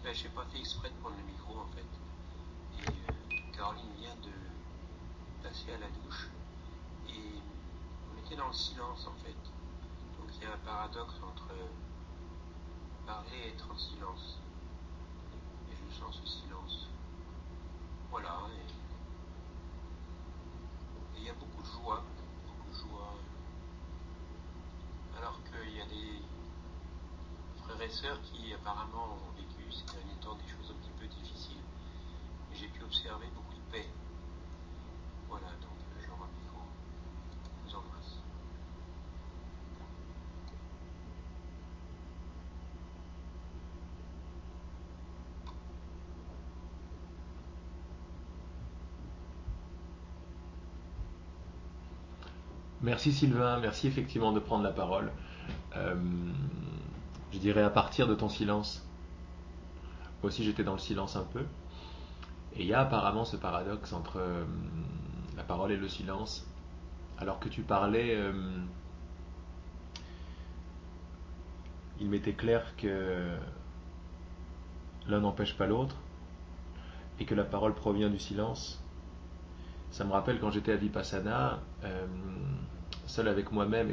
j'ai pas fait exprès de prendre le micro en fait. Et Caroline vient de passer à la douche et on était dans le silence en fait. Donc il y a un paradoxe entre parler et être en silence. Et je sens ce silence. Voilà. Et il y a beaucoup de joie. Alors qu'il y a des frères et sœurs qui apparemment ont vécu ces derniers temps des choses un petit peu difficiles. Mais j'ai pu observer beaucoup de paix. Voilà, donc je rends le micro. Je vous embrasse. Merci Sylvain, merci effectivement de prendre la parole. Euh, je dirais à partir de ton silence. Moi aussi j'étais dans le silence un peu. Et il y a apparemment ce paradoxe entre la parole et le silence. Alors que tu parlais, il m'était clair que l'un n'empêche pas l'autre et que la parole provient du silence. Ça me rappelle quand j'étais à Vipassana, seul avec moi-même et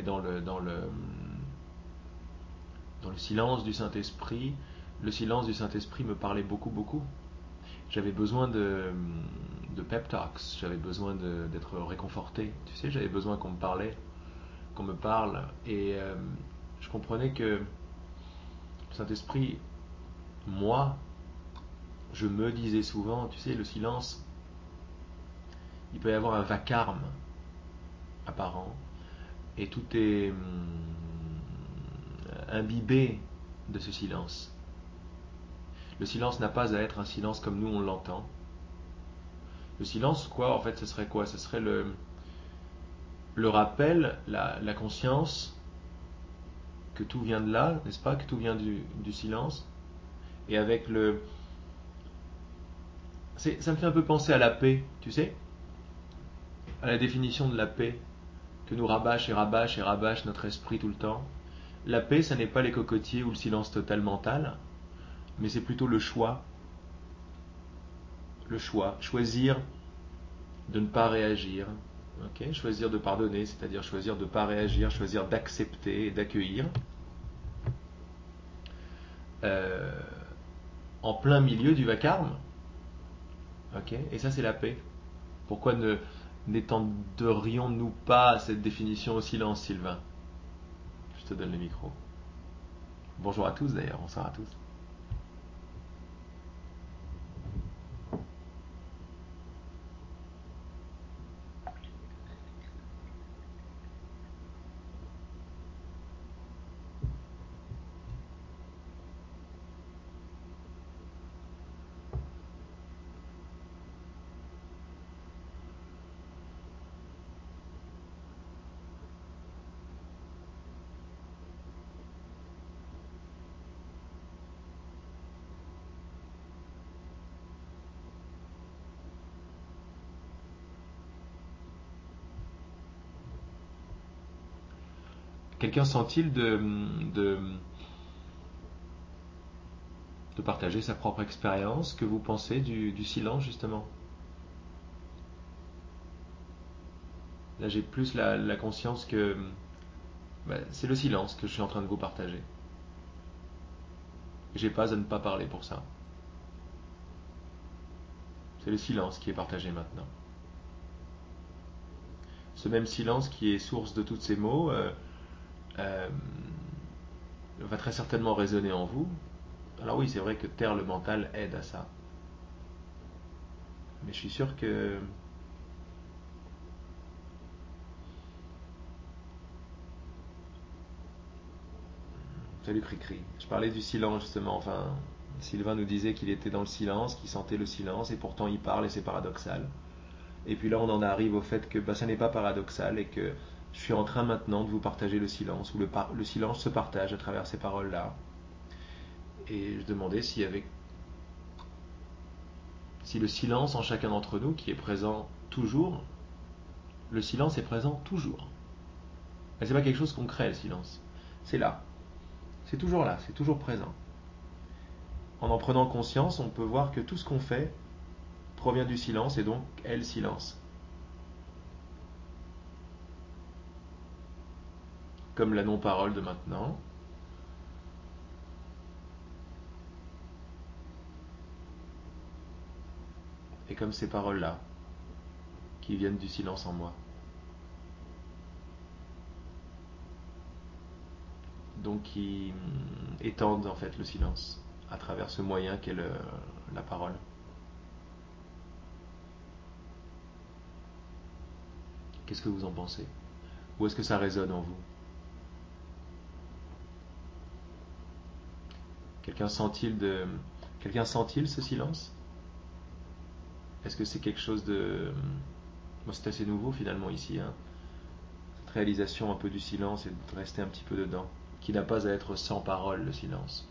dans le silence du Saint-Esprit. Le silence du Saint-Esprit me parlait beaucoup, beaucoup. J'avais besoin de pep talks, j'avais besoin d'être réconforté. Tu sais, j'avais besoin qu'on me parle. Et je comprenais que le Saint-Esprit, moi, je me disais souvent, tu sais, le silence, il peut y avoir un vacarme apparent. Et tout est imbibé de ce silence. Le silence n'a pas à être un silence comme nous on l'entend. Le silence, quoi, en fait, ce serait quoi? Ce serait le rappel, la conscience que tout vient de là, n'est-ce pas? Que tout vient du silence. Et avec le... Ça me fait un peu penser à la paix, tu sais? À la définition de la paix, que nous rabâche et rabâche et rabâche notre esprit tout le temps. La paix, ça n'est pas les cocotiers ou le silence total mental, mais c'est plutôt le choix. Le choix. Choisir de ne pas réagir. Okay, choisir de pardonner, c'est-à-dire choisir de ne pas réagir, choisir d'accepter et d'accueillir. Euh, en plein milieu du vacarme. Okay, et ça, c'est la paix. Pourquoi n'étendrions-nous pas cette définition au silence, Sylvain? Je te donne le micro. Bonjour à tous d'ailleurs, bonsoir à tous. Quelqu'un sent-il de partager sa propre expérience? Que vous pensez du silence, justement? Là, j'ai plus la conscience que c'est le silence que je suis en train de vous partager. J'ai pas à ne pas parler pour ça. C'est le silence qui est partagé maintenant. Ce même silence qui est source de tous ces mots euh, va très certainement résonner en vous. Alors oui, c'est vrai que taire le mental aide à ça. Mais je suis sûr que... Salut Cricri. Je parlais du silence justement. Enfin, Sylvain nous disait qu'il était dans le silence, qu'il sentait le silence, et pourtant il parle et c'est paradoxal. Et puis là, on en arrive au fait que ça n'est pas paradoxal et que je suis en train maintenant de vous partager le silence, où le silence se partage à travers ces paroles-là. Et je demandais si le silence en chacun d'entre nous, qui est présent toujours, le silence est présent toujours. Et c'est pas quelque chose qu'on crée, le silence. C'est là. C'est toujours là, c'est toujours présent. en prenant conscience, on peut voir que tout ce qu'on fait provient du silence et donc est le silence. Comme la non-parole de maintenant. Et comme ces paroles-là, qui viennent du silence en moi. Donc qui étendent en fait le silence à travers ce moyen qu'est la parole. Qu'est-ce que vous en pensez? Où est-ce que ça résonne en vous? Quelqu'un sent-il ce silence? Est-ce que c'est quelque chose de... Moi, c'est assez nouveau finalement ici, hein. Cette réalisation un peu du silence et de rester un petit peu dedans, qui n'a pas à être sans parole, le silence.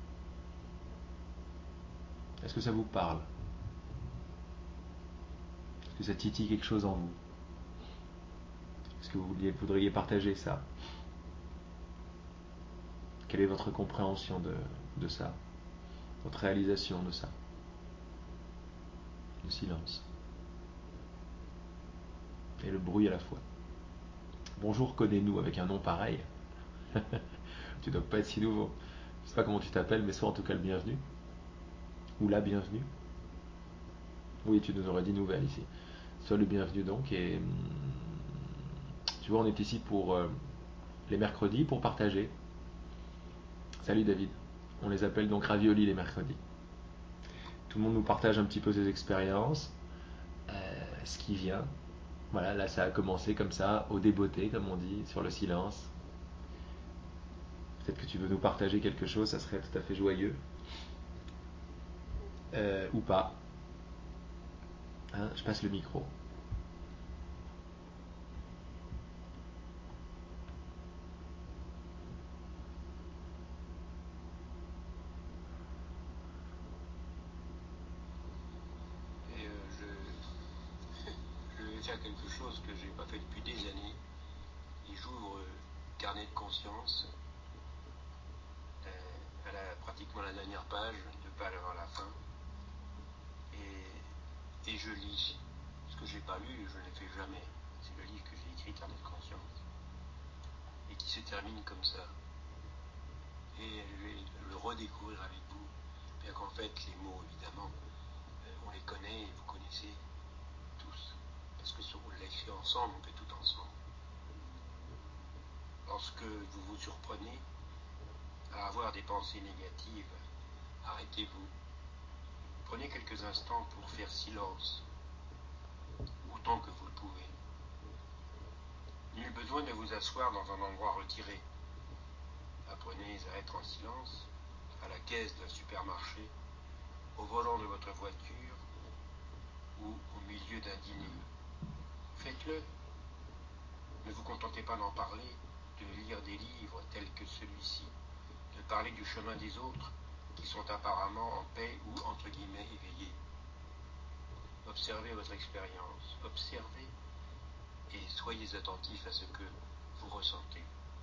Est-ce que ça vous parle? Est-ce que ça titille quelque chose en vous? Est-ce que vous voudriez partager ça? Quelle est votre compréhension de ça? Votre réalisation de ça? Le silence. Et le bruit à la fois. Bonjour, connais-nous avec un nom pareil. Tu dois pas être si nouveau. Je sais pas comment tu t'appelles, mais sois en tout cas le bienvenu. Ou la bienvenue. Oui, tu nous aurais dit nouvelle ici. Sois le bienvenu donc. Et tu vois, on est ici pour les mercredis, pour partager. Salut David. On les appelle donc ravioli les mercredis. Tout le monde nous partage un petit peu ses expériences, ce qui vient. Voilà, là ça a commencé comme ça, au débeauté, comme on dit, sur le silence. Peut-être que tu veux nous partager quelque chose, ça serait tout à fait joyeux. Ou pas. Hein, je passe le micro. Et je vais faire quelque chose que j'ai pas fait depuis des années. Et j'ouvre carnet de conscience pratiquement la dernière page, de pas avant la fin. Et je lis. Ce que j'ai pas lu, je ne l'ai fait jamais. C'est le livre que j'ai écrit, Carnet de conscience, et qui se termine comme ça. Et je vais le redécouvrir avec vous, bien qu'en fait les mots, évidemment, on les connaît et vous connaissez tous, parce que on l'a écrit ensemble, on fait tout ensemble. Lorsque vous vous surprenez à avoir des pensées négatives, arrêtez-vous. Prenez quelques instants pour faire silence, autant que vous le pouvez. Nul besoin de vous asseoir dans un endroit retiré. Apprenez à être en silence, à la caisse d'un supermarché, au volant de votre voiture ou au milieu d'un dîner. Faites-le. Ne vous contentez pas d'en parler, de lire des livres tels que celui-ci, de parler du chemin des autres qui sont apparemment en paix ou entre guillemets éveillés. Observez votre expérience, observez et soyez attentif à ce que vous ressentez.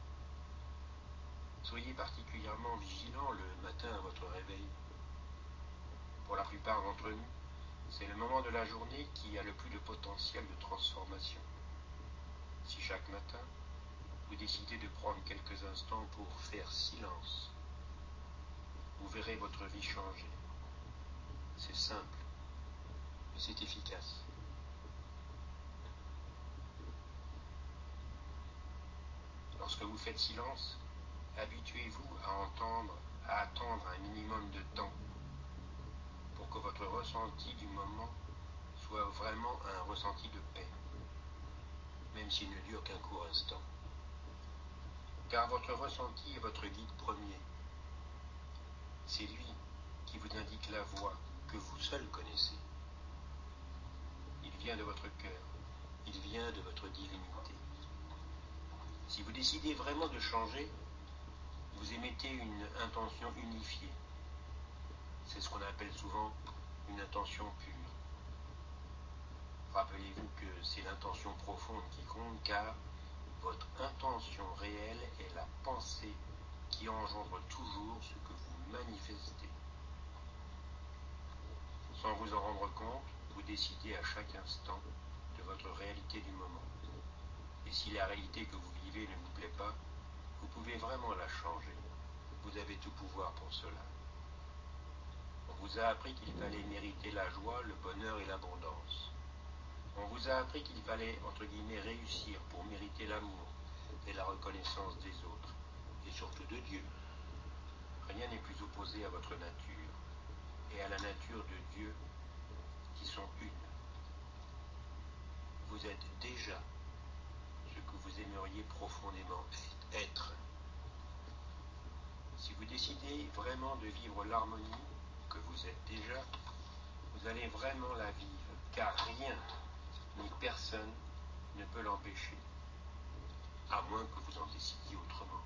Soyez particulièrement vigilant le matin à votre réveil. Pour la plupart d'entre nous, c'est le moment de la journée qui a le plus de potentiel de transformation. Si chaque matin, vous décidez de prendre quelques instants pour faire silence, vous verrez votre vie changer. C'est simple, mais c'est efficace. Lorsque vous faites silence, habituez-vous à attendre un minimum de temps pour que votre ressenti du moment soit vraiment un ressenti de paix, même s'il ne dure qu'un court instant. Car votre ressenti est votre guide premier. C'est lui qui vous indique la voie que vous seul connaissez. Il vient de votre cœur, il vient de votre divinité. Si vous décidez vraiment de changer, vous émettez une intention unifiée. C'est ce qu'on appelle souvent une intention pure. Rappelez-vous que c'est l'intention profonde qui compte, car votre intention réelle est la pensée qui engendre toujours ce que vous manifestez. Sans vous en rendre compte, vous décidez à chaque instant de votre réalité du moment. Et si la réalité que vous vivez ne vous plaît pas, vous pouvez vraiment la changer. Vous avez tout pouvoir pour cela. On vous a appris qu'il fallait mériter la joie, le bonheur et l'abondance. On vous a appris qu'il fallait, entre guillemets, réussir pour mériter l'amour et la reconnaissance des autres, et surtout de Dieu. Rien n'est plus opposé à votre nature et à la nature de Dieu qui sont une. Vous êtes déjà ce que vous aimeriez profondément être. Si vous décidez vraiment de vivre l'harmonie que vous êtes déjà, vous allez vraiment la vivre, car rien ni personne ne peut l'empêcher, à moins que vous en décidiez autrement.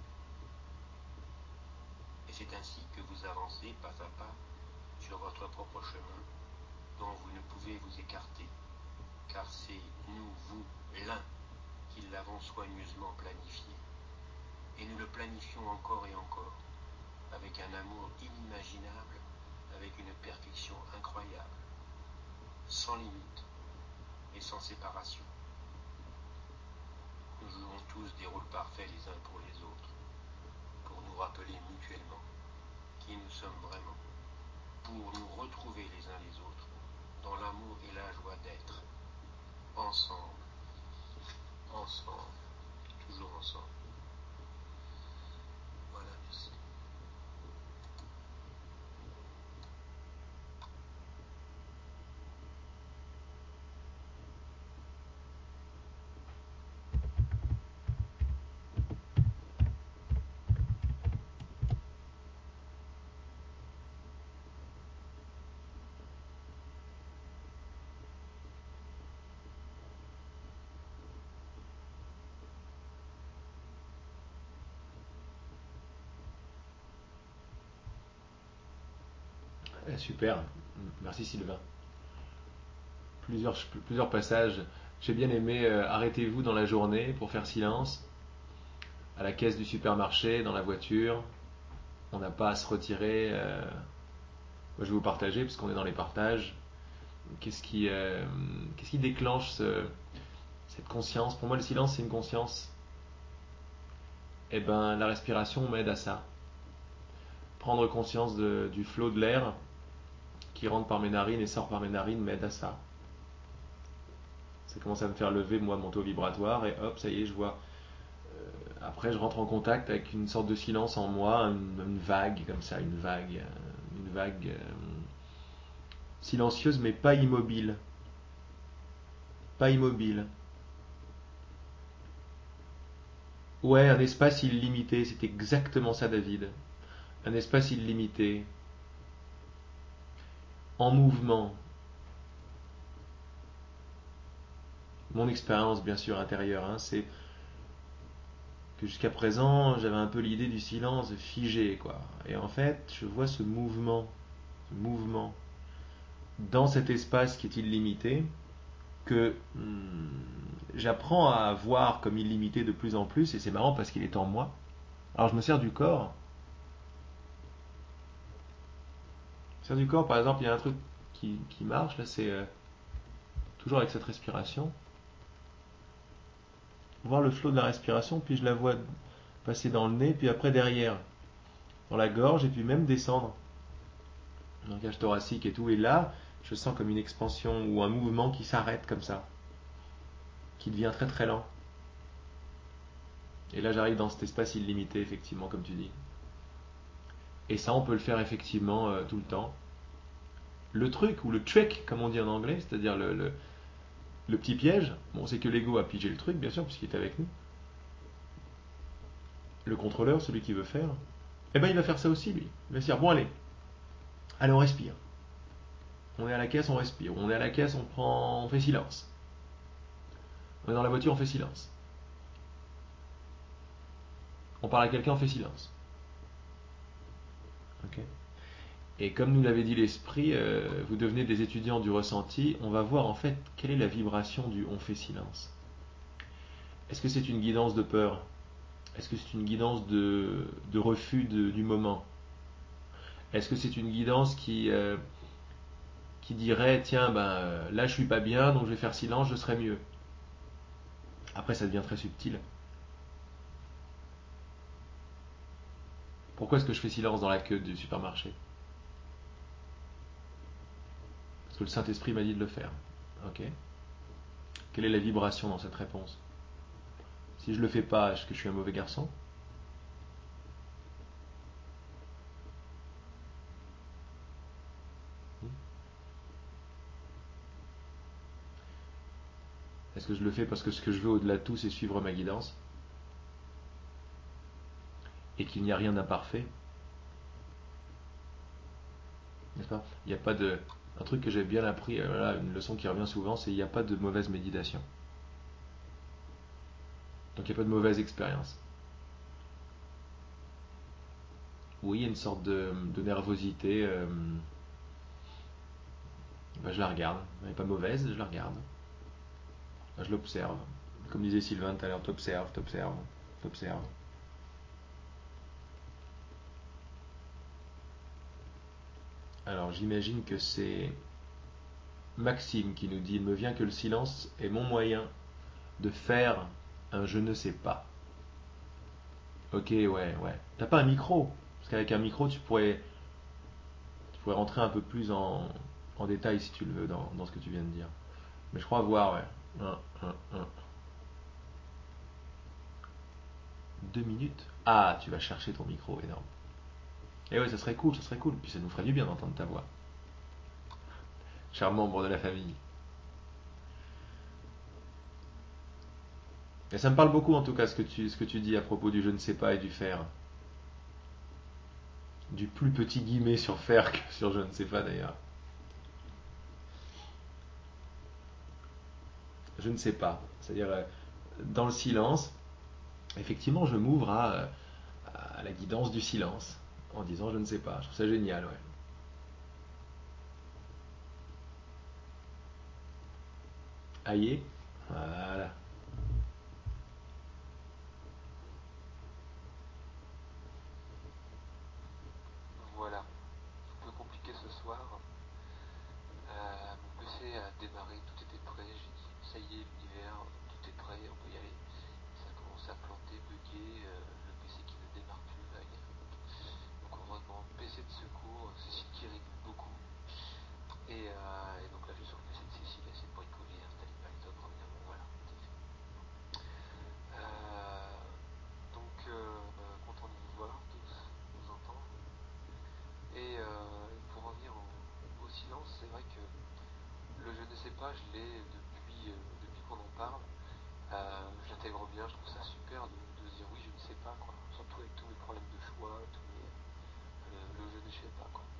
Et c'est ainsi que vous avancez pas à pas sur votre propre chemin, dont vous ne pouvez vous écarter, car c'est nous, vous, l'un, qui l'avons soigneusement planifié. Et nous le planifions encore et encore, avec un amour inimaginable, avec une perfection incroyable, sans limite et sans séparation. Nous jouons tous des rôles parfaits les uns pour les autres, pour nous rappeler mutuellement qui nous sommes vraiment, pour nous retrouver les uns les autres dans l'amour et la joie d'être, ensemble, ensemble, toujours ensemble. Voilà, merci. Super, merci Sylvain. Plusieurs passages. J'ai bien aimé arrêtez-vous dans la journée pour faire silence, à la caisse du supermarché, dans la voiture. On n'a pas à se retirer. Moi, je vais vous partager, parce qu'on est dans les partages. Qu'est-ce qui déclenche cette conscience? Pour moi, le silence, c'est une conscience. Eh ben, la respiration m'aide à ça. Prendre conscience du flot de l'air qui rentre par mes narines et sort par mes narines m'aide à ça. Ça commence à me faire lever, moi, mon taux vibratoire, et hop, ça y est, je vois. Après, je rentre en contact avec une sorte de silence en moi, une vague, comme ça, une vague silencieuse, mais pas immobile. Pas immobile. Ouais, un espace illimité, c'est exactement ça, David. Un espace illimité, en mouvement. Mon expérience, bien sûr, intérieure, hein, c'est que jusqu'à présent, j'avais un peu l'idée du silence figé, quoi. Et en fait, je vois ce mouvement, dans cet espace qui est illimité, que j'apprends à voir comme illimité de plus en plus, et c'est marrant parce qu'il est en moi. Alors je me sers du corps. Je me sers du corps, par exemple, il y a un truc qui marche, là, c'est toujours avec cette respiration. Voir le flot de la respiration, puis je la vois passer dans le nez, puis après derrière, dans la gorge, et puis même descendre dans la cage thoracique et tout. Et là, je sens comme une expansion ou un mouvement qui s'arrête comme ça, qui devient très très lent. Et là, j'arrive dans cet espace illimité, effectivement, comme tu dis. Et ça, on peut le faire effectivement tout le temps. Le truc, ou le trick, comme on dit en anglais, c'est-à-dire le petit piège, bon, c'est que l'ego a pigé le truc, bien sûr, puisqu'il est avec nous. Le contrôleur, celui qui veut faire, eh ben il va faire ça aussi, lui. Il va se dire, bon allez, on respire. On est à la caisse, on respire. On est à la caisse, on fait silence. On est dans la voiture, on fait silence. On parle à quelqu'un, on fait silence. Ok. Et comme nous l'avait dit l'esprit, vous devenez des étudiants du ressenti. On va voir en fait quelle est la vibration du on fait silence. Est-ce que c'est une guidance de peur? Est-ce que c'est une guidance de refus du moment? Est-ce que c'est une guidance qui qui dirait tiens, là je suis pas bien, donc je vais faire silence, je serai mieux. Après, ça devient très subtil. Pourquoi est-ce que je fais silence dans la queue du supermarché? Parce que le Saint-Esprit m'a dit de le faire. Ok. Quelle est la vibration dans cette réponse? Si je le fais pas, est-ce que je suis un mauvais garçon? Est-ce que je le fais parce que ce que je veux au-delà de tout, c'est suivre ma guidance et qu'il n'y a rien d'imparfait? N'est-ce pas? Il n'y a pas de. Un truc que j'ai bien appris, voilà, une leçon qui revient souvent, c'est il n'y a pas de mauvaise méditation. Donc il n'y a pas de mauvaise expérience. Oui, il y a une sorte de nervosité. Je la regarde. Elle n'est pas mauvaise, je la regarde. Je l'observe. Comme disait Sylvain tout à l'heure, t'observes, t'observes, t'observes. Alors j'imagine que c'est Maxime qui nous dit il me vient que le silence est mon moyen de faire un je ne sais pas. Ok, ouais, ouais. T'as pas un micro? Parce qu'avec un micro, tu pourrais rentrer un peu plus en détail si tu le veux dans ce que tu viens de dire. Mais je crois voir, ouais. 2 minutes. Ah, tu vas chercher ton micro, énorme. Et ouais, ça serait cool, ça serait cool. Puis ça nous ferait du bien d'entendre ta voix. Cher membre de la famille. Et ça me parle beaucoup en tout cas ce que tu dis à propos du je ne sais pas et du faire. Du plus petit guillemet sur faire que sur je ne sais pas d'ailleurs. Je ne sais pas. C'est-à-dire, dans le silence, effectivement, je m'ouvre à la guidance du silence en disant je ne sais pas. Je trouve ça génial, ouais. Aïe. Voilà. Voilà, un peu compliqué ce soir. Mon PC a démarré, tout était prêt. J'ai dit ça y est, l'univers, tout est prêt, on peut y aller. Ça a commencé à planter, bugger, le PC qui ne démarre plus. Là, donc heureusement, PC de secours, Cécile qui régule beaucoup. Et donc là, je suis sur le PC de Cécile, essayer de bricoler, installer Python, revenir. Bon, voilà, c'est fait. Euh, content de vous voir tous, de vous entendre. Pour revenir au silence, c'est vrai que le je ne sais pas, je l'ai depuis qu'on en parle. Je l'intègre bien, je trouve ça super de se dire oui, je ne sais pas, quoi. Surtout avec tous mes problèmes de choix, le je ne sais pas, quoi.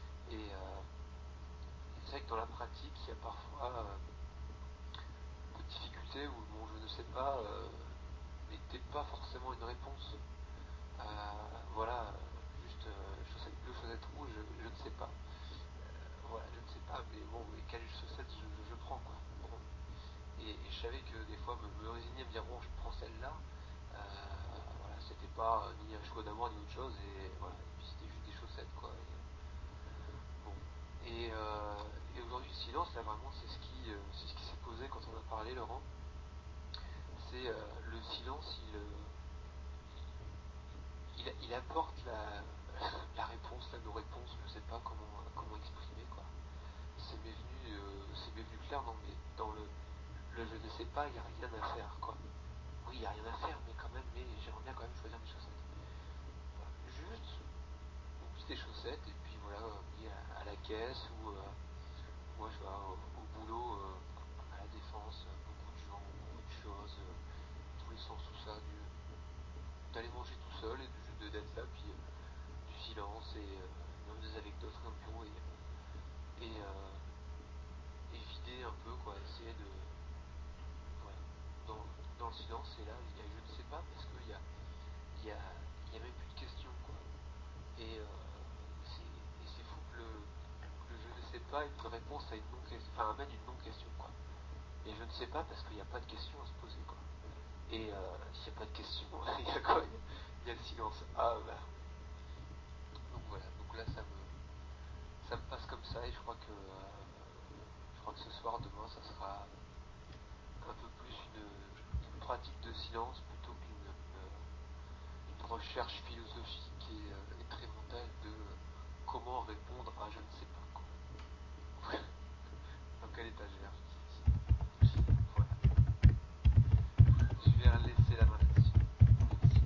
Et c'est vrai que dans la pratique, il y a parfois de difficultés où mon je ne sais pas n'était pas forcément une réponse. Voilà, juste deux chaussettes rouges, je ne sais pas. Voilà, je ne sais pas, mais bon, et quelle chaussette je prends, quoi. Bon. Et je savais que des fois, me résigner, me dire, bon, je prends celle-là, voilà, c'était pas ni un choix d'amour ni autre chose, et voilà, et puis c'était juste des chaussettes, quoi. Bon. Et aujourd'hui, le silence, là, vraiment, c'est ce qui s'est posé quand on a parlé, Laurent. C'est le silence, il apporte la réponse, nos réponses, je sais pas comment exprimer, quoi. C'est m'est venu clair dans le je ne sais pas, il n'y a rien à faire, quoi. Oui, il n'y a rien à faire, mais quand même, mais j'aimerais bien quand même choisir mes chaussettes. Voilà. Juste, on plie des chaussettes, et puis voilà, on dit à la caisse, ou moi je vais au boulot, à la défense, beaucoup de gens, beaucoup de choses, tous les sens, tout ça, d'aller manger tout seul, et juste d'être là, puis du silence, et même des anecdotes, rien de long, et vider un peu, quoi, essayer de. Voilà. Dans le silence, et là, il y a je ne sais pas, parce qu'il y a même plus de questions, quoi. Et c'est fou que le je ne sais pas ait une réponse à une non-question, enfin amène une non-question, quoi. Et je ne sais pas parce qu'il n'y a pas de questions à se poser, quoi. Et s'il n'y a pas de questions, il y a quoi? Il y a le silence. Ah bah. Donc voilà, donc là ça me passe comme ça, et je crois que ce soir, demain, ça sera un peu plus une pratique de silence plutôt qu'une recherche philosophique et très mentale de comment répondre à je ne sais pas quoi. Dans quelle étagère. Voilà. Je vais laisser la main là-dessus. Merci.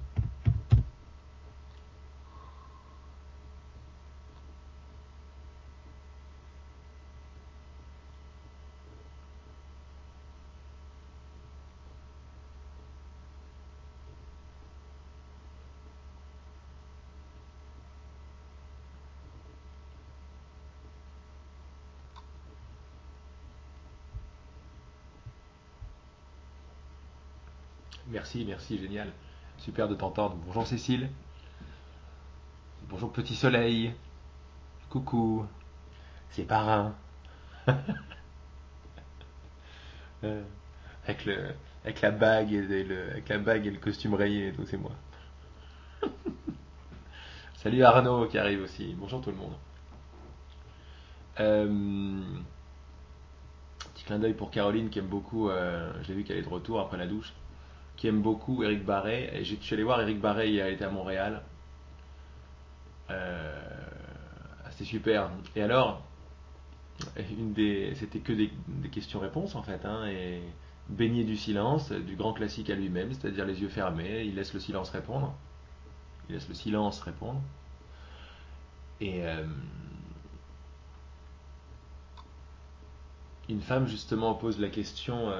Merci, merci, génial. Super de t'entendre. Bonjour Cécile. Bonjour Petit Soleil. Coucou. C'est Parrain. Euh, avec avec la bague avec la bague et le costume rayé et tout, c'est moi. Salut Arnaud qui arrive aussi. Bonjour tout le monde. Petit clin d'œil pour Caroline qui aime beaucoup. J'ai vu qu'elle est de retour après la douche. Qui aime beaucoup Éric Barret. Et je suis allé voir Éric Barret, il a été à Montréal. C'était super. Et alors, c'était que des questions-réponses en fait, hein, et baigné du silence, du grand classique à lui-même, c'est-à-dire les yeux fermés, il laisse le silence répondre. Il laisse le silence répondre. Et une femme justement pose la question,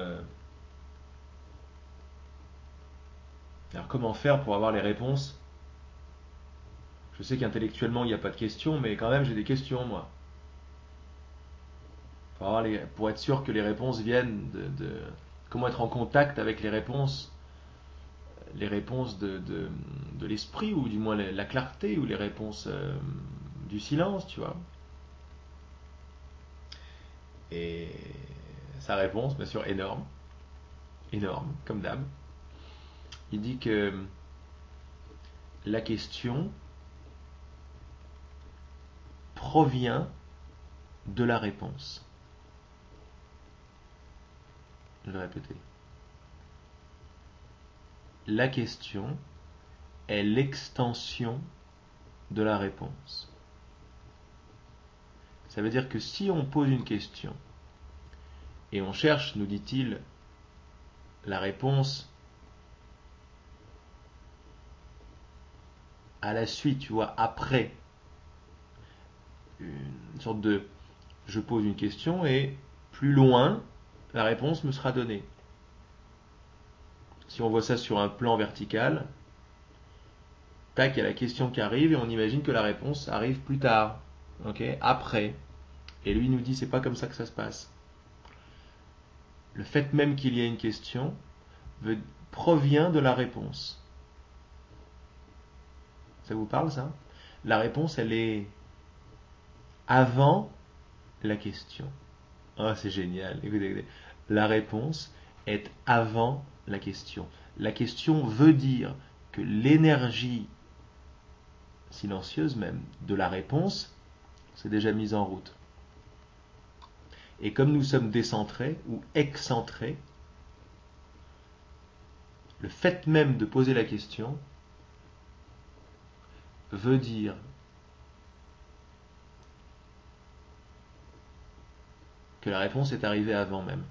alors comment faire pour avoir les réponses? Je sais qu'intellectuellement il n'y a pas de questions, mais quand même j'ai des questions moi. Pour être sûr que les réponses viennent comment être en contact avec les réponses de l'esprit, ou du moins la clarté, ou les réponses du silence, tu vois. Et sa réponse, bien sûr, énorme, énorme, comme d'hab. Il dit que la question provient de la réponse. Je vais répéter. La question est l'extension de la réponse. Ça veut dire que si on pose une question et on cherche, nous dit-il, la réponse à la suite, tu vois, après, une sorte de je pose une question et plus loin, la réponse me sera donnée. Si on voit ça sur un plan vertical, tac, il y a la question qui arrive et on imagine que la réponse arrive plus tard, ok, après. Et lui nous dit c'est pas comme ça que ça se passe. Le fait même qu'il y ait une question provient de la réponse. Ça vous parle ça? La réponse elle est avant la question. Ah, c'est génial. Écoutez, écoutez. La réponse est avant la question. La question veut dire que l'énergie silencieuse même de la réponse s'est déjà mise en route. Et comme nous sommes décentrés ou excentrés, le fait même de poser la question veut dire que la réponse est arrivée avant même.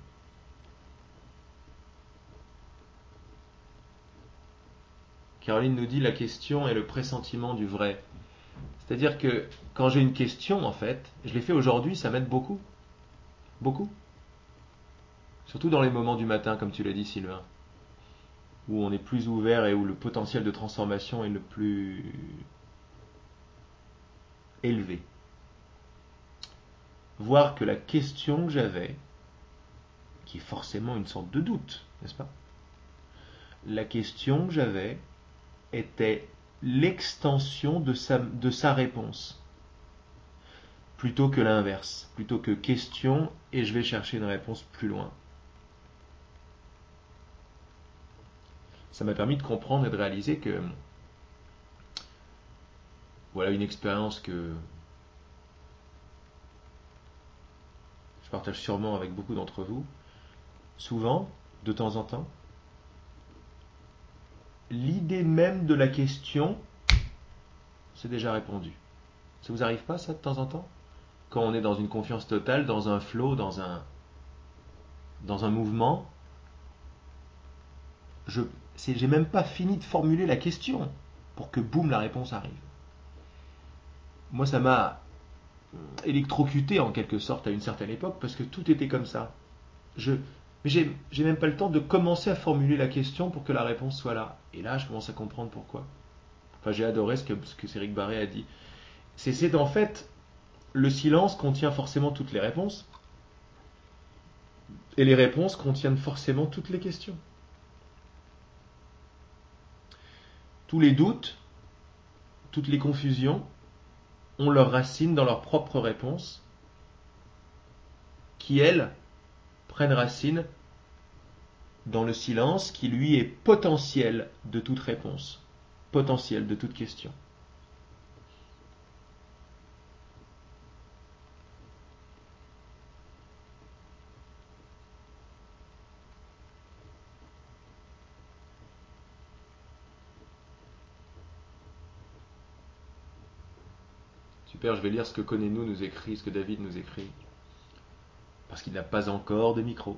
Caroline nous dit la question est le pressentiment du vrai. C'est-à-dire que quand j'ai une question, en fait, je l'ai fait aujourd'hui, ça m'aide beaucoup. Beaucoup. Surtout dans les moments du matin, comme tu l'as dit, Sylvain, où on est plus ouvert et où le potentiel de transformation est le plus élevé. Voir que la question que j'avais, qui est forcément une sorte de doute, n'est-ce pas? La question que j'avais était l'extension de sa réponse, plutôt que l'inverse, plutôt que question et je vais chercher une réponse plus loin. Ça m'a permis de comprendre et de réaliser que voilà une expérience que je partage sûrement avec beaucoup d'entre vous, souvent, de temps en temps, l'idée même de la question, c'est déjà répondu. Ça vous arrive pas ça de temps en temps? Quand on est dans une confiance totale, dans un flow, dans un mouvement, j'ai même pas fini de formuler la question pour que boum, la réponse arrive. Moi, ça m'a électrocuté en quelque sorte à une certaine époque parce que tout était comme ça. Mais j'ai même pas le temps de commencer à formuler la question pour que la réponse soit là. Et là, je commence à comprendre pourquoi. Enfin, j'ai adoré ce que Céric Barré a dit. C'est en fait, le silence contient forcément toutes les réponses. Et les réponses contiennent forcément toutes les questions. Tous les doutes, toutes les confusions ont leurs racines dans leurs propres réponses, qui, elles, prennent racine dans le silence, qui lui est potentiel de toute réponse, potentiel de toute question. Super, je vais lire ce que Connais-nous nous écrit, ce que David nous écrit. Parce qu'il n'a pas encore de micro.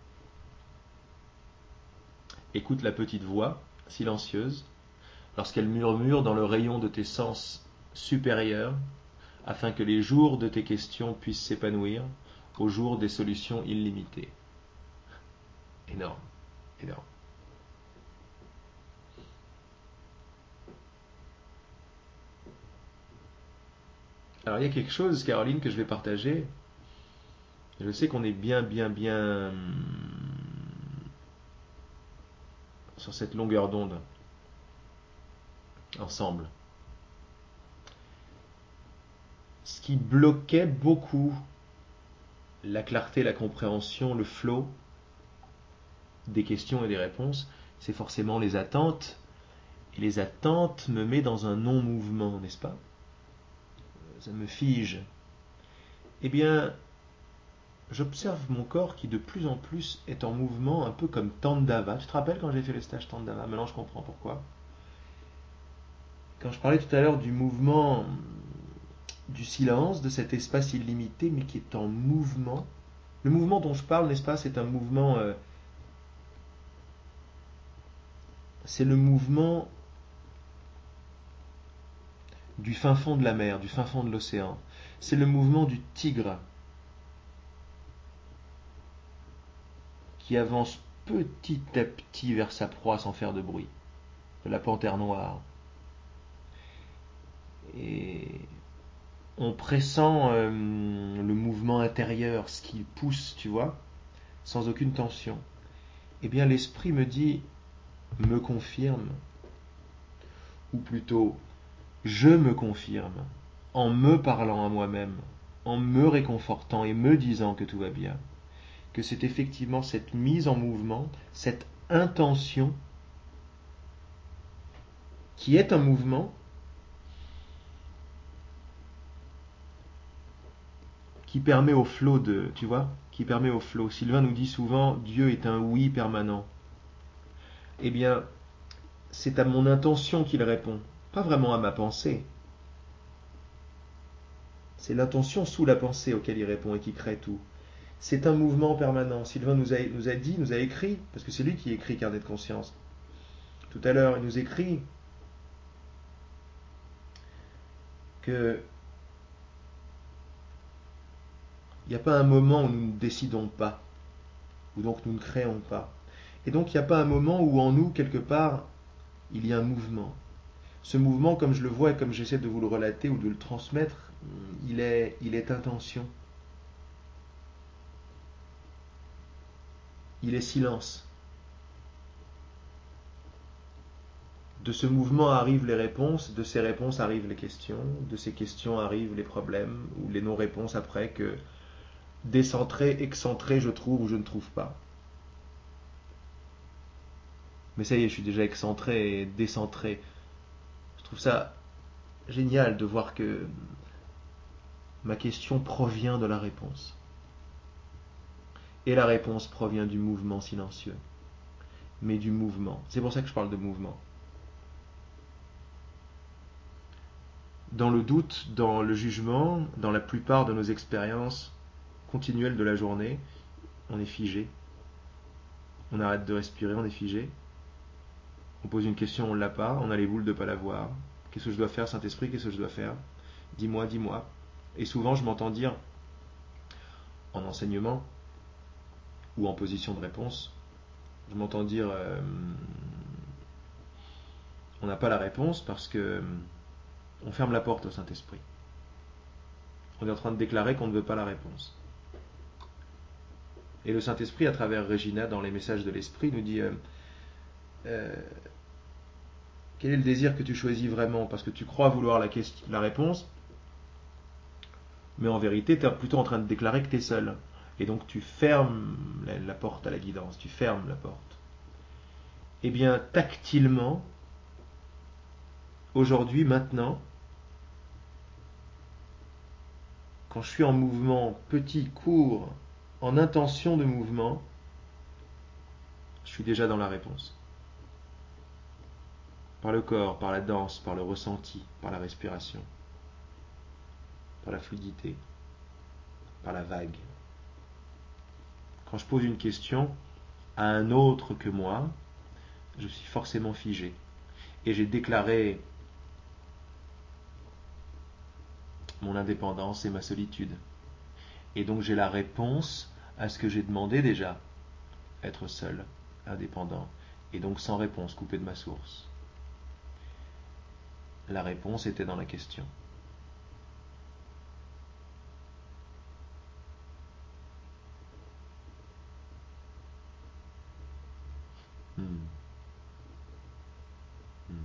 Écoute la petite voix, silencieuse, lorsqu'elle murmure dans le rayon de tes sens supérieurs, afin que les jours de tes questions puissent s'épanouir au jour des solutions illimitées. Énorme, énorme. Alors il y a quelque chose, Caroline, que je vais partager. Je sais qu'on est bien sur cette longueur d'onde, ensemble. Ce qui bloquait beaucoup la clarté, la compréhension, le flow des questions et des réponses, c'est forcément les attentes. Et les attentes me met dans un non-mouvement, n'est-ce pas? Ça me fige. Eh bien, j'observe mon corps qui de plus en plus est en mouvement, un peu comme Tandava. Tu te rappelles quand j'ai fait le stage Tandava? Maintenant je comprends pourquoi. Quand je parlais tout à l'heure du mouvement, du silence, de cet espace illimité, mais qui est en mouvement. Le mouvement dont je parle, n'est-ce pas, c'est un mouvement... c'est le mouvement du fin fond de la mer, du fin fond de l'océan. C'est le mouvement du tigre qui avance petit à petit vers sa proie sans faire de bruit, de la panthère noire. Et on pressent le mouvement intérieur, ce qui pousse, tu vois, sans aucune tension. Eh bien, l'esprit me dit, me confirme, ou plutôt, je me confirme, en me parlant à moi-même, en me réconfortant et me disant que tout va bien, que c'est effectivement cette mise en mouvement, cette intention, qui est un mouvement, qui permet au flot de, tu vois, qui permet au flot. Sylvain nous dit souvent, Dieu est un oui permanent. Eh bien, c'est à mon intention qu'il répond, pas vraiment à ma pensée. C'est l'intention sous la pensée auquel il répond et qui crée tout. C'est un mouvement permanent. Sylvain nous a dit, nous a écrit, parce que c'est lui qui écrit Carnet de conscience. Tout à l'heure, il nous écrit que il n'y a pas un moment où nous ne décidons pas, où donc nous ne créons pas. Et donc il n'y a pas un moment où en nous, quelque part, il y a un mouvement. Ce mouvement, comme je le vois et comme j'essaie de vous le relater ou de le transmettre, il est intention. Il est silence. De ce mouvement arrivent les réponses, de ces réponses arrivent les questions, de ces questions arrivent les problèmes ou les non-réponses après que décentré, excentré, je trouve ou je ne trouve pas. Mais ça y est, je suis déjà excentré et décentré. Je trouve ça génial de voir que ma question provient de la réponse. Et la réponse provient du mouvement silencieux. Mais du mouvement. C'est pour ça que je parle de mouvement. Dans le doute, dans le jugement, dans la plupart de nos expériences continuelles de la journée, on est figé. On arrête de respirer, on est figé. On pose une question, on ne l'a pas, on a les boules de ne pas l'avoir. Qu'est-ce que je dois faire, Saint-Esprit? Qu'est-ce que je dois faire? Dis-moi, dis-moi. Et souvent, je m'entends dire, en enseignement, ou en position de réponse, je m'entends dire, on n'a pas la réponse parce que on ferme la porte au Saint-Esprit. On est en train de déclarer qu'on ne veut pas la réponse. Et le Saint-Esprit, à travers Regina, dans les messages de l'Esprit, nous dit quel est le désir que tu choisis vraiment? Parce que tu crois vouloir la réponse, mais en vérité, tu es plutôt en train de déclarer que tu es seul. Et donc tu fermes la porte à la guidance, tu fermes la porte. Eh bien, tactilement, aujourd'hui, maintenant, quand je suis en mouvement petit, court, en intention de mouvement, je suis déjà dans la réponse. Par le corps, par la danse, par le ressenti, par la respiration, par la fluidité, par la vague. Quand je pose une question à un autre que moi, je suis forcément figé. Et j'ai déclaré mon indépendance et ma solitude. Et donc j'ai la réponse à ce que j'ai demandé déjà, être seul, indépendant, et donc sans réponse, coupé de ma source. La réponse était dans la question. Hmm. Hmm.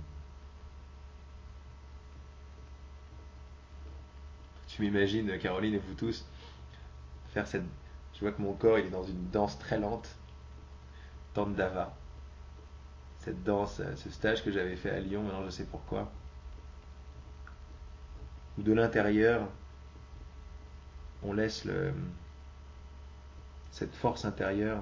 Tu m'imagines, Caroline et vous tous, faire cette... Je vois que mon corps il est dans une danse très lente, Tandava. Cette danse, ce stage que j'avais fait à Lyon, maintenant je sais pourquoi. Où de l'intérieur, on laisse cette force intérieure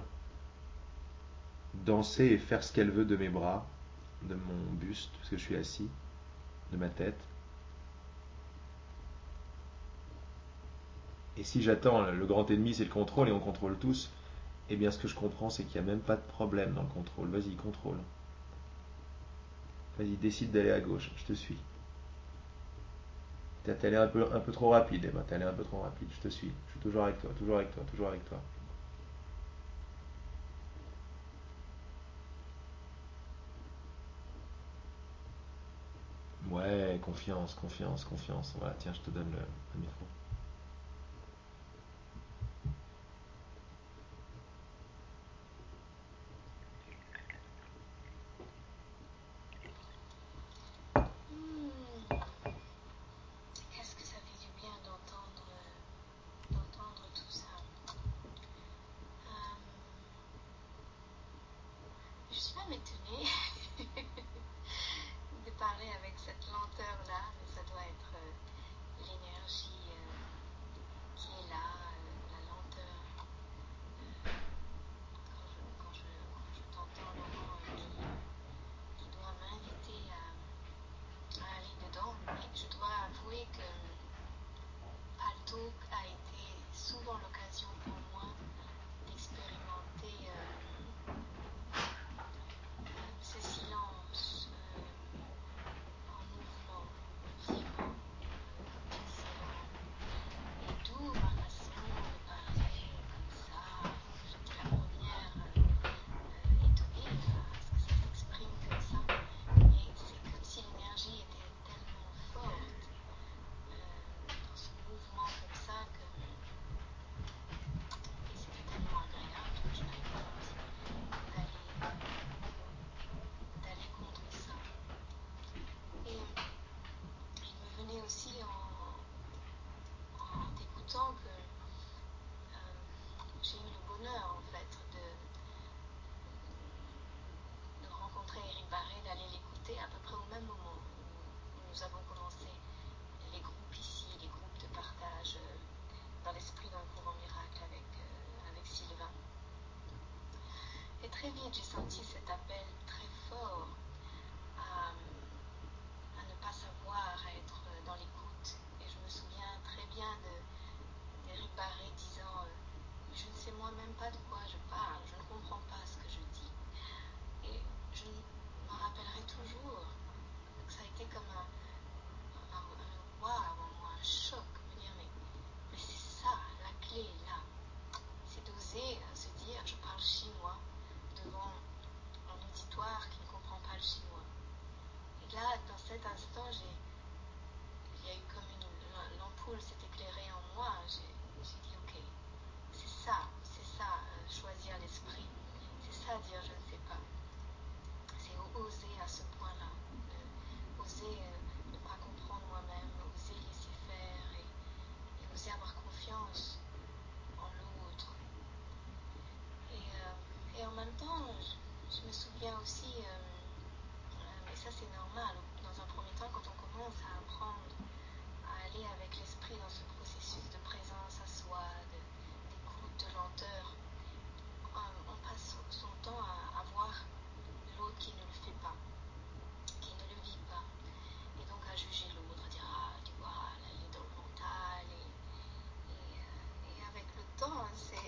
danser et faire ce qu'elle veut de mes bras, de mon buste, parce que je suis assis, de ma tête. Et si j'attends, le grand ennemi c'est le contrôle et on contrôle tous, eh bien ce que je comprends c'est qu'il n'y a même pas de problème dans le contrôle. Vas-y, contrôle. Vas-y, décide d'aller à gauche, je te suis. T'es allé un peu trop rapide, eh ben t'es allé un peu trop rapide, je te suis. Je suis toujours avec toi, toujours avec toi, toujours avec toi. Ouais, confiance, confiance, confiance. Voilà, tiens, je te donne le micro. Qu'est-ce que ça fait du bien d'entendre tout ça. Je suis même étonnée de parler avec cette lenteur-là, mais ça doit être l'énergie très vite, j'ai senti cet appel très fort à ne pas savoir, à être dans l'écoute. Et je me souviens très bien d'Éric Barré disant je ne sais moi-même pas de quoi je parle, je ne comprends pas ce que je dis. Et je me rappellerai toujours que ça a été comme un wow en moi, un choc, me dire mais c'est ça, la clé est là. C'est d'oser se dire je parle chinois devant un auditoire qui ne comprend pas le chinois. Et là, dans cet instant, il y a eu comme l'ampoule s'est éclairée en moi. J'ai dit ok, c'est ça, choisir l'esprit. C'est ça, dire je ne sais pas. C'est oser à ce point-là, oser ne pas comprendre moi-même, oser laisser faire et oser avoir confiance en l'autre. Et en même temps, je me souviens aussi, mais ça c'est normal, dans un premier temps, quand on commence à apprendre à aller avec l'esprit dans ce processus de présence à soi, d'écoute, de lenteur, on passe son temps à voir l'autre qui ne le fait pas, qui ne le vit pas, et donc à juger l'autre, à dire ah tu vois, là, elle est dans le mental, et avec le temps,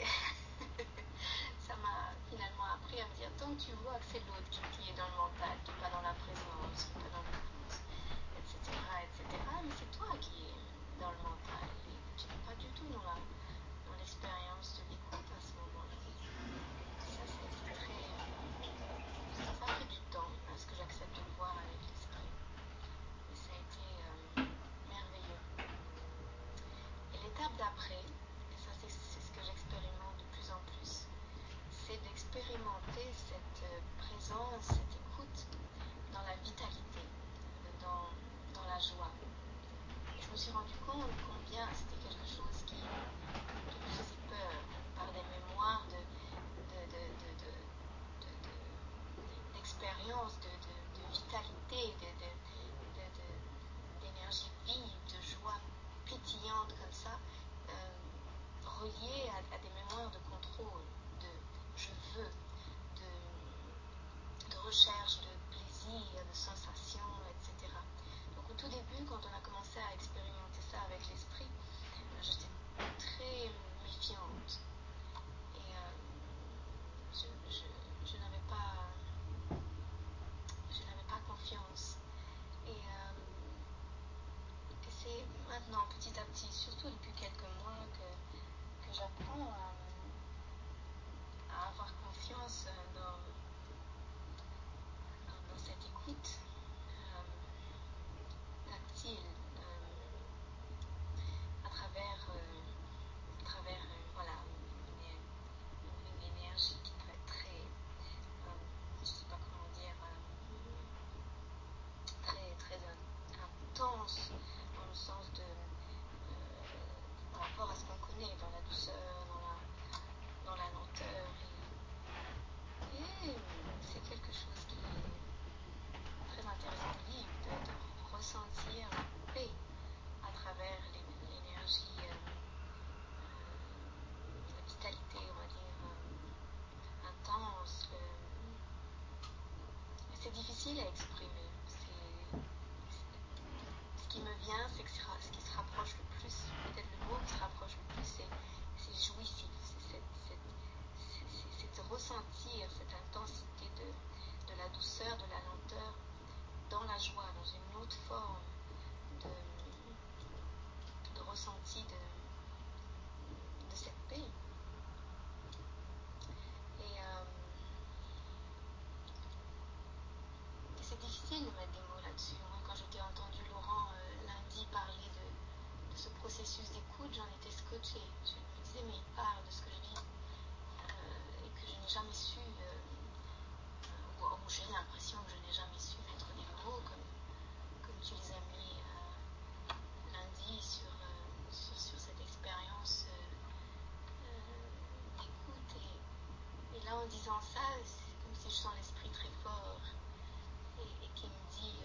ça m'a finalement appris à me dire tant que tu vois que c'est l'autre qui est dans le mental, qui n'est pas dans la présence, qui n'est pas dans l'écoute, etc., mais c'est toi qui es dans le mental et tu n'es pas du tout dans l'expérience de l'écoute à ce moment-là. Ça a pris du temps à ce que j'accepte de le voir avec l'esprit, et ça a été merveilleux. Et l'étape d'après, et ça c'est ce que j'expérimente de plus en plus, c'est d'expérimenter cette présence, cette écoute dans la vitalité, dans la joie. Et je me suis rendu compte combien c'était quelque chose qui me faisait peur, par des mémoires d'expérience, de vitalité, d'énergie vive, de joie pétillante comme ça, reliée à des mémoires de contrôle, de je veux, de recherche, de plaisir, de sensation, etc. Donc au tout début, quand on a commencé à expérimenter ça avec l'esprit, j'étais très méfiante et je n'avais pas confiance. Et c'est maintenant, petit à petit, surtout depuis quelques mois, que j'apprends à avoir confiance dans cette écoute tactile à travers voilà, une énergie qui peut être très, je ne sais pas comment dire, très, très intense dans le sens par rapport à ce qu'on connaît, dans la douceur, dans la lenteur. Et c'est quelque chose qui est très intéressant de vivre, de ressentir la paix à travers l'énergie, la vitalité, on va dire, intense. C'est difficile à exprimer. Ce qui me vient, c'est que ce qui se rapproche le plus, peut-être le mot qui se rapproche le plus, c'est jouissif. C'est de ressentir cette intensité de la douceur, de la lenteur dans la joie, dans une autre forme de ressenti de cette paix. Et c'est difficile de mettre des mots là-dessus. Moi, quand je t'ai entendu, Laurent, lundi parler de ce processus d'écoute, j'en étais scotchée. Je me disais, mais il parle de ce que je vis et que je n'ai jamais su, ou j'ai l'impression que je n'ai jamais su mettre des mots comme tu les as mis lundi sur cette expérience d'écoute. Et là, en disant ça, c'est comme si je sens l'esprit très fort et qui me dit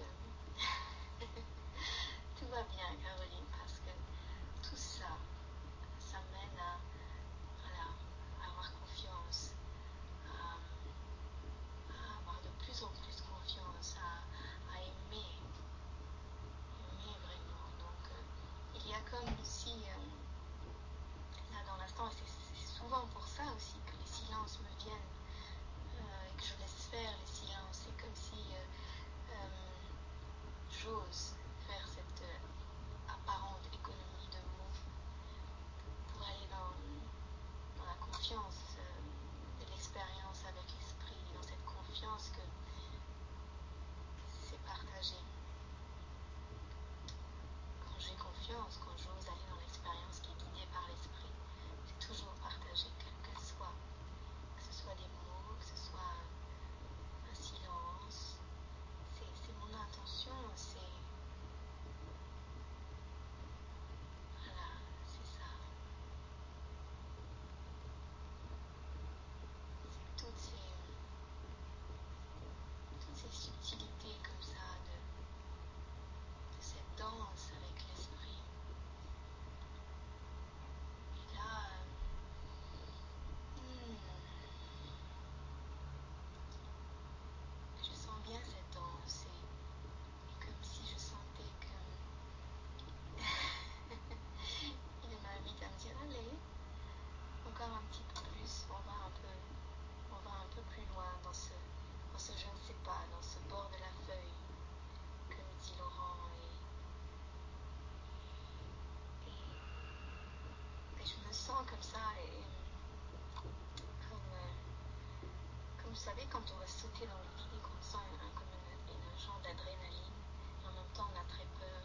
tout va bien, Caroline, parce que tout ça mène à avoir confiance, savez, quand on va sauter dans le vide et qu'on sent comme un genre d'adrénaline, et en même temps on a très peur.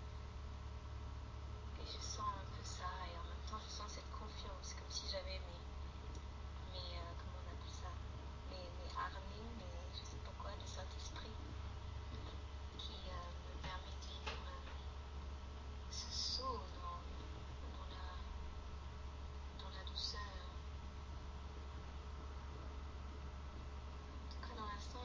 Et je sens un peu ça, et en même temps je sens cette confiance, comme si j'avais comment on appelle ça, mes harnais, je sais pas quoi, du Saint-Esprit, qui me permet de vivre ce saut dans la douceur. En tout cas, dans l'instant,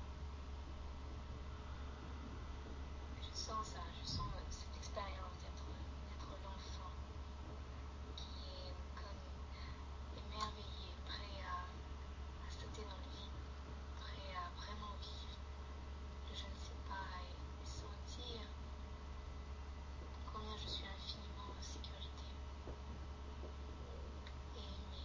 je sens ça, je sens cette expérience d'être l'enfant qui est comme émerveillé, prêt à sauter dans le vide, prêt à vraiment vivre le je ne sais pas et sentir combien je suis infiniment en sécurité et aimée.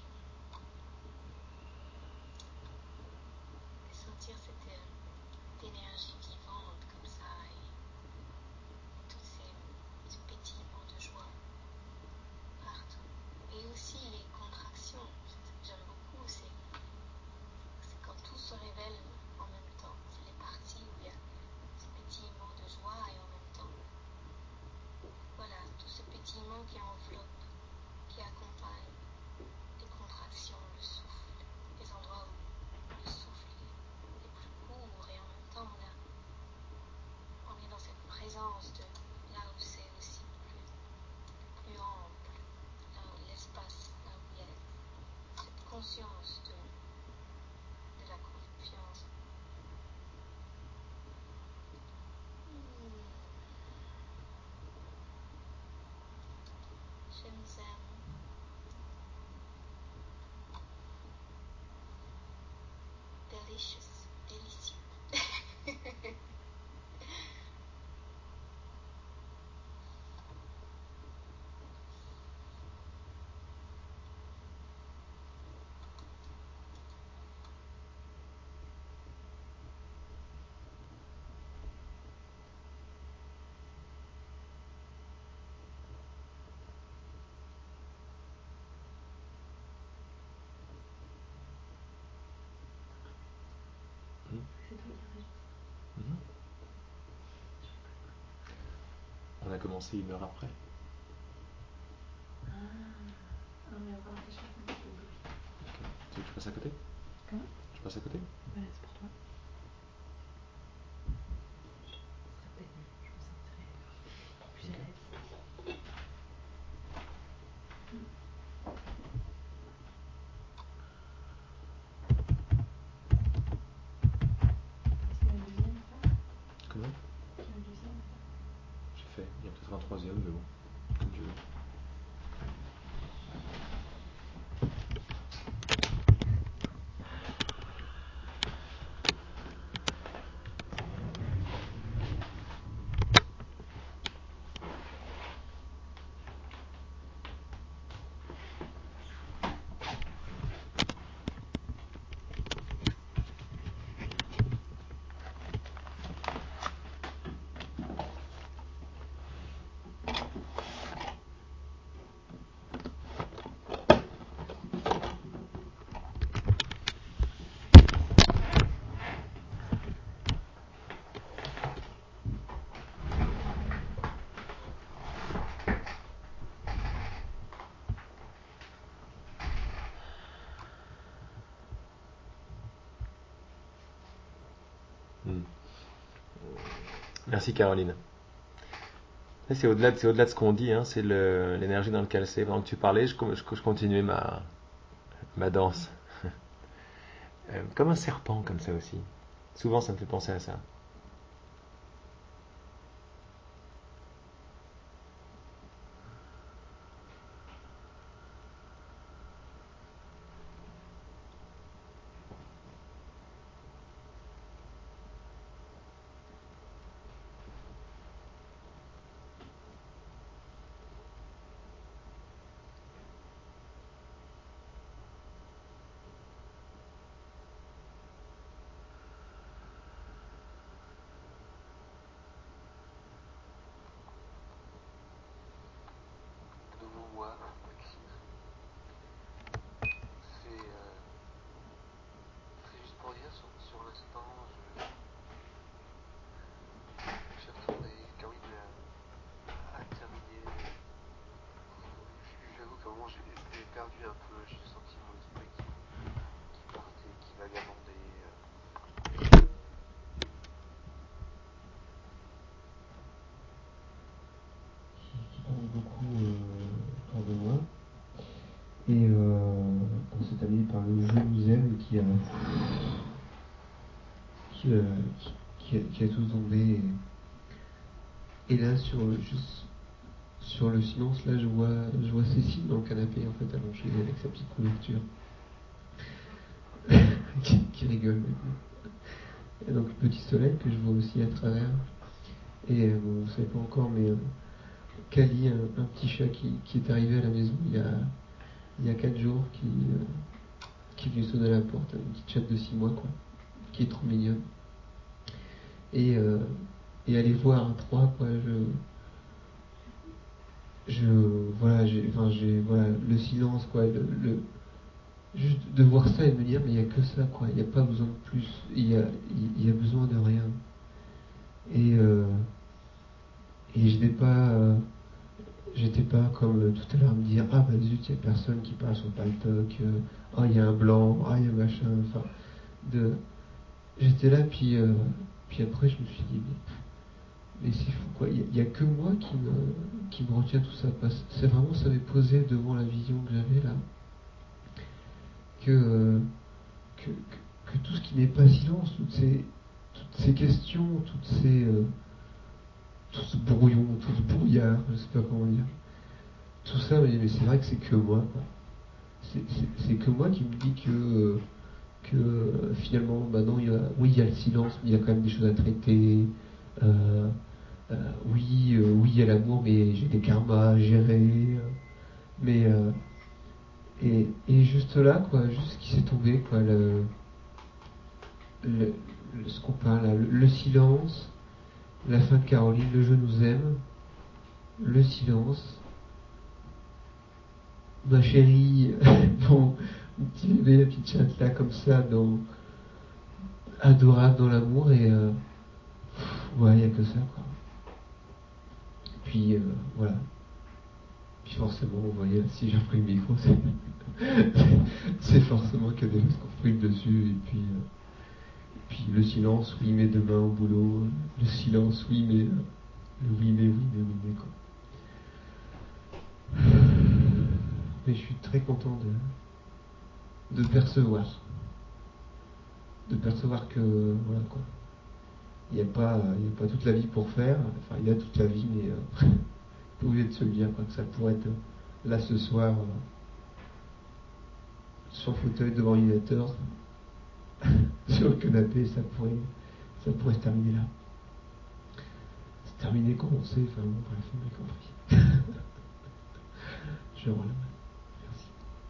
Et sentir cette énergie vivante comme ça et tous ces pétillements de joie partout. Et aussi les contractions, ce que j'aime beaucoup, c'est quand tout se révèle en même temps. C'est les parties où il y a ce pétillement de joie et en même temps, voilà, tout ce pétillement qui enveloppe, qui accompagne les contractions, le souffle, les endroits où le souffle est plus court et en même temps on est dans cette présence de là où c'est aussi plus ample, là où l'espace, là où il y a cette conscience de la confiance. Shenzhen. Delicious, délicieux. On a commencé 1 heure après. Mais on va réfléchir un peu. Tu veux que je passe à côté? Comment? Je passe à côté? Ouais, c'est pour toi. Ce serait peut-être mieux. Je me sentirais plus à l'aise. C'est la deuxième fois? Comment? C'est la deuxième fois? J'ai fait. Il y a peut-être un troisième, mais bon, comme tu veux. Merci Caroline. C'est au-delà de ce qu'on dit, hein, c'est l'énergie dans laquelle c'est. Pendant que tu parlais, je continuais ma danse. Comme un serpent, comme ça aussi. Souvent, ça me fait penser à ça. perdu un peu, j'ai senti mon esprit qui partait, qui vagabondait. Qui parle beaucoup autour de moi. Et on s'est terminé par le Je nous aime qui a tous tombé. Et là, sur le silence, là, je vois Cécile dans le canapé, en fait, allongée avec sa petite couverture, qui rigole maintenant. Et donc, petit soleil que je vois aussi à travers. Et bon, vous ne savez pas encore, mais Kali, un petit chat qui est arrivé à la maison il y a 4 jours, qui est venu sonner à la porte, une petite chatte de 6 mois, quoi, qui est trop mignonne. Et aller voir un 3, quoi, voilà, le silence, quoi, juste de voir ça et de me dire, mais il n'y a que ça, quoi, il n'y a pas besoin de plus, il y a besoin de rien. Et j'étais pas comme tout à l'heure à me dire, ah bah zut, il n'y a personne qui parle sur Paltalk, ah il y a un blanc, ah il y a machin, enfin, j'étais là, puis après je me suis dit, mais c'est fou, quoi, il n'y a que moi qui me retient tout ça, parce que c'est vraiment, ça m'est posé devant la vision que j'avais là, que tout ce qui n'est pas silence, toutes ces questions, tout ce brouillon, tout ce brouillard, je sais pas comment dire, tout ça, mais c'est vrai que c'est que moi, quoi. C'est que moi qui me dis que finalement, bah non, il y a le silence, mais il y a quand même des choses à traiter. Oui, il y a l'amour, mais j'ai des karmas à gérer. Mais et juste là, quoi, juste ce qui s'est tombé, quoi, ce qu'on parle là, le silence, la fin de Caroline, le Je nous aime, le silence, ma chérie, mon petit bébé, la petite chatte là, comme ça, adorable dans l'amour, et ouais, il n'y a que ça, quoi. Puis voilà. Puis forcément, vous voyez, si j'ai repris le micro, c'est forcément qu'il y a des choses qu'on pris dessus, et puis le silence, oui, mais demain au boulot, le silence, oui, mais le oui, mais, quoi. Mais je suis très content de percevoir que, voilà, quoi. Il n'y a pas toute la vie pour faire, enfin, il y a toute la vie, mais pas obligé de se le dire, quoi, que ça pourrait être là ce soir, sur le fauteuil devant l'ordinateur, sur le canapé, ça pourrait se terminer là. C'est terminé, commencer, enfin bon, bref, vous m'avez compris. Je rends la main. Merci.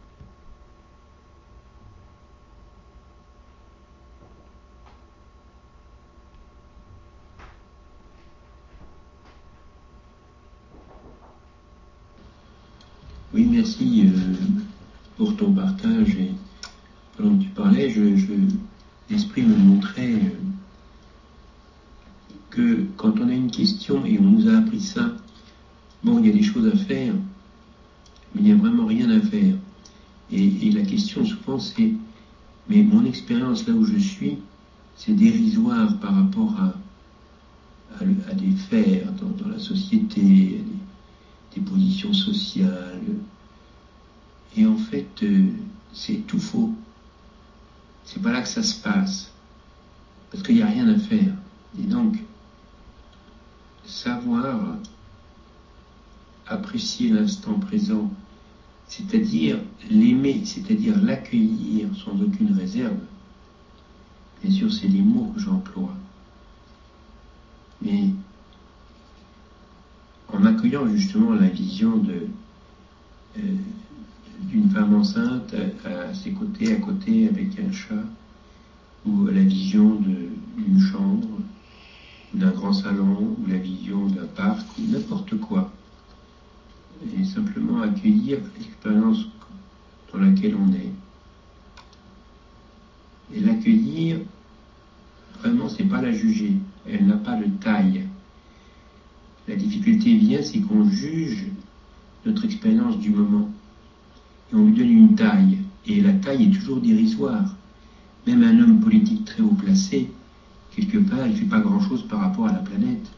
Oui, merci pour ton partage. Et pendant que tu parlais, l'esprit me montrait que quand on a une question et on nous a appris ça, bon, il y a des choses à faire, mais il n'y a vraiment rien à faire. Et la question souvent c'est, mais mon expérience là où je suis, c'est dérisoire par rapport à des faits dans la société, des positions sociales. Et en fait, c'est tout faux. C'est pas là que ça se passe. Parce qu'il n'y a rien à faire. Et donc, savoir apprécier l'instant présent, c'est-à-dire l'aimer, c'est-à-dire l'accueillir sans aucune réserve. Bien sûr, c'est les mots que j'emploie. Mais en accueillant justement la vision d'une femme enceinte à ses côtés, à côté avec un chat, ou la vision d'une chambre, ou d'un grand salon, ou la vision d'un parc, ou n'importe quoi. Et simplement accueillir l'expérience dans laquelle on est. Et l'accueillir, vraiment, c'est pas la juger. Elle n'a pas de taille. La difficulté vient, c'est qu'on juge notre expérience du moment. et on lui donne une taille. Et la taille est toujours dérisoire. Même un homme politique très haut placé, quelque part, il ne fait pas grand-chose par rapport à la planète.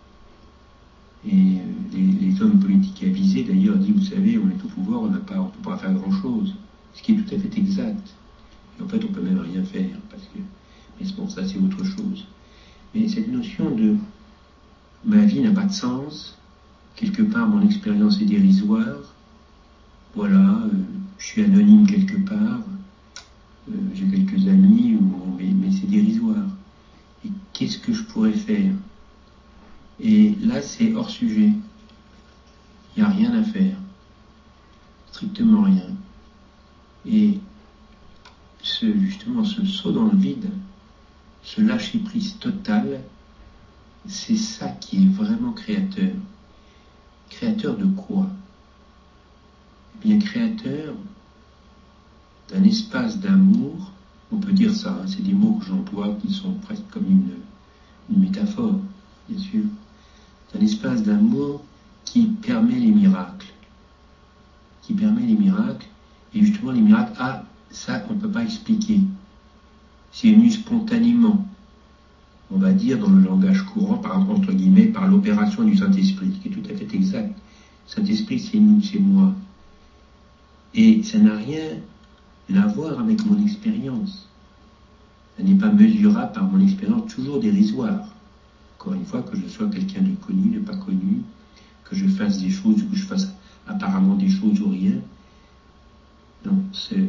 Et les hommes politiques avisés, d'ailleurs, disent, vous savez, on est au pouvoir, on ne peut pas faire grand-chose. Ce qui est tout à fait exact. Et en fait, on ne peut même rien faire. Mais bon, ça, c'est autre chose. Mais cette notion de ma vie n'a pas de sens, quelque part, mon expérience est dérisoire, voilà, je suis anonyme quelque part, j'ai quelques amis, mais c'est dérisoire. Et qu'est-ce que je pourrais faire? Et là, c'est hors sujet. Il n'y a rien à faire. Strictement rien. Et justement, ce saut dans le vide, ce lâcher-prise total, c'est ça qui est vraiment créateur. Créateur de quoi? Eh bien, créateur d'un espace d'amour, on peut dire ça, c'est des mots que j'emploie qui sont presque comme une métaphore, bien sûr, d'un espace d'amour qui permet les miracles. Qui permet les miracles, et justement les miracles, ça qu'on ne peut pas expliquer. C'est venu spontanément, on va dire dans le langage courant, entre guillemets, par l'opération du Saint-Esprit, qui est tout à fait exact. Saint-Esprit, c'est nous, c'est moi. Et ça n'a rien à voir avec mon expérience. Ça n'est pas mesurable par mon expérience, toujours dérisoire. Encore une fois, que je sois quelqu'un de connu, de pas connu, que je fasse des choses, ou que je fasse apparemment des choses ou rien. Non, c'est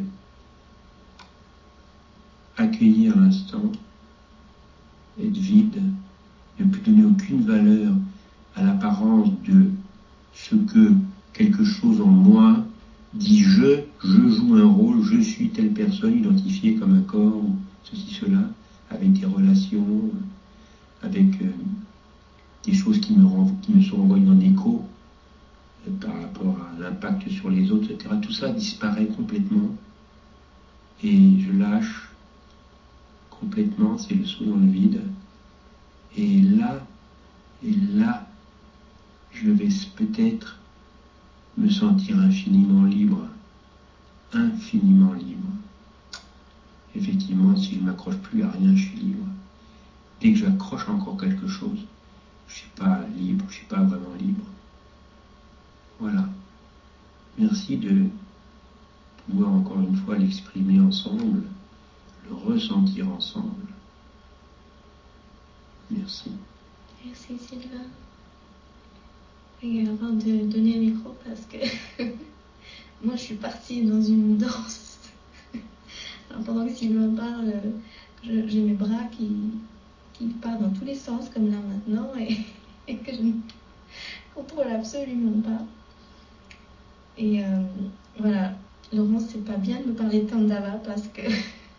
accueillir l'instant, être vide, ne plus donner aucune valeur à l'apparence de ce que quelque chose en moi dit je joue un rôle, je suis telle personne identifiée comme un corps, ou ceci, cela, avec des relations, avec des choses qui me sont envoyées en écho par rapport à l'impact sur les autres, etc. Tout ça disparaît complètement et je lâche complètement, c'est le saut dans le vide. Et là, je vais peut-être me sentir infiniment libre. Infiniment libre. Effectivement, si je ne m'accroche plus à rien, je suis libre. Dès que j'accroche encore quelque chose, je ne suis pas libre, je ne suis pas vraiment libre. Voilà. Merci de pouvoir encore une fois l'exprimer ensemble, le ressentir ensemble. Merci. Merci Sylvain. Et avant de donner le micro, parce que moi je suis partie dans une danse. Alors pendant que Sylvain parle, j'ai mes bras qui partent dans tous les sens comme là maintenant et que je ne contrôle absolument pas. Et voilà, Laurence, c'est pas bien de me parler de Tandava parce que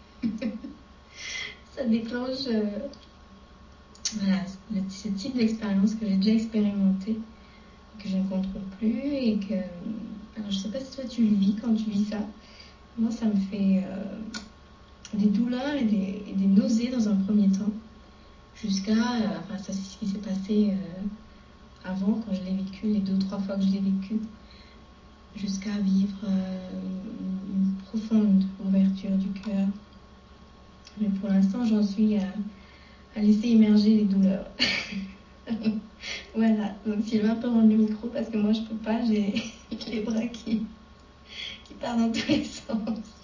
ça déclenche voilà, ce type d'expérience que j'ai déjà expérimenté, que je ne contrôle plus et que... Alors je sais pas si toi tu le vis quand tu vis ça. Moi ça me fait des douleurs et des nausées dans un premier temps. Jusqu'à... enfin ça c'est ce qui s'est passé avant quand je l'ai vécu, les 2-3 fois que je l'ai vécu. Jusqu'à vivre une profonde ouverture du cœur. Mais pour l'instant j'en suis à laisser émerger les douleurs. Voilà, donc Sylvain peut rendre le micro parce que moi je peux pas, j'ai les bras qui partent dans tous les sens.